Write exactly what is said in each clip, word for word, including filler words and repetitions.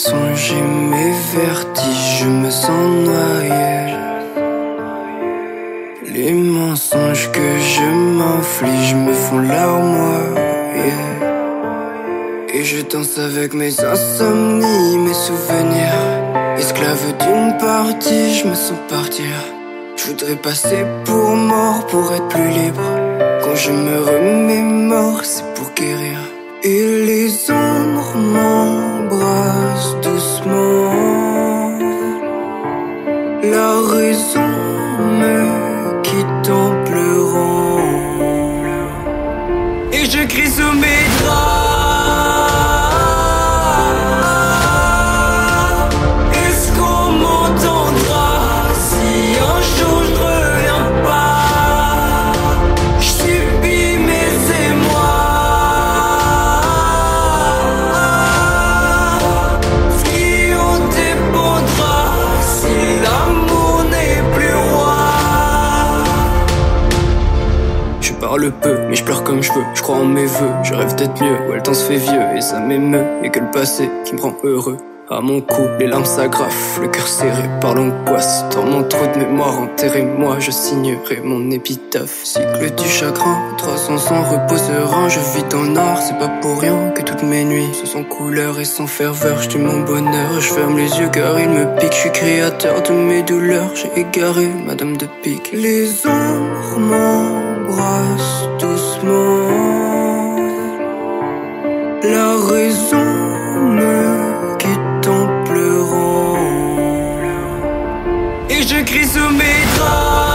mensonges et mes vertiges, je me sens noyé. Les mensonges que je m'inflige me font larmoyer. Et je danse avec mes insomnies, mes souvenirs. Esclave d'une partie, je me sens partir. Je voudrais passer pour mort pour être plus libre. Quand je me remémore, c'est pour guérir. Et les ombres m'embrassent doucement. La raison me quitte en pleurant. Et je crie sous mes draps. Je parle peu, mais je pleure comme je veux. Je crois en mes vœux, je rêve d'être mieux. Ouais, le temps se fait vieux et ça m'émeut. Et que le passé qui me rend heureux. À mon cou, les larmes s'agrafent, le cœur serré par l'angoisse. Dans mon trou de mémoire enterré, moi je signerai mon épitaphe. Cycle du chagrin, trois cents sans repos serein. Je vis dans le noir, c'est pas pour rien que toutes mes nuits se sont couleur et sans ferveur. Je tue mon bonheur, je ferme les yeux car il me pique. Je suis créateur de mes douleurs, j'ai égaré Madame de Pique. Les ombres m'embrassent doucement. La raison me quitte en pleurant. Et je crie sous mes draps.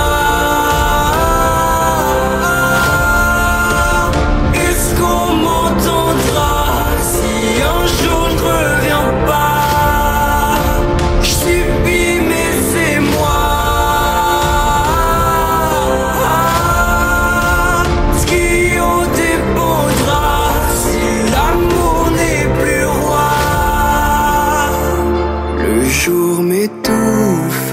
Est-ce qu'on m'entendra si un jour je reviens pas? Je subis mais c'est moi. Ce qui en dépendra si l'amour n'est plus roi. Le jour m'étouffe,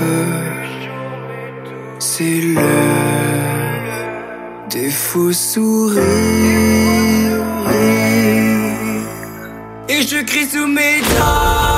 c'est l'heure des faux sourires. Et je crie sous mes draps.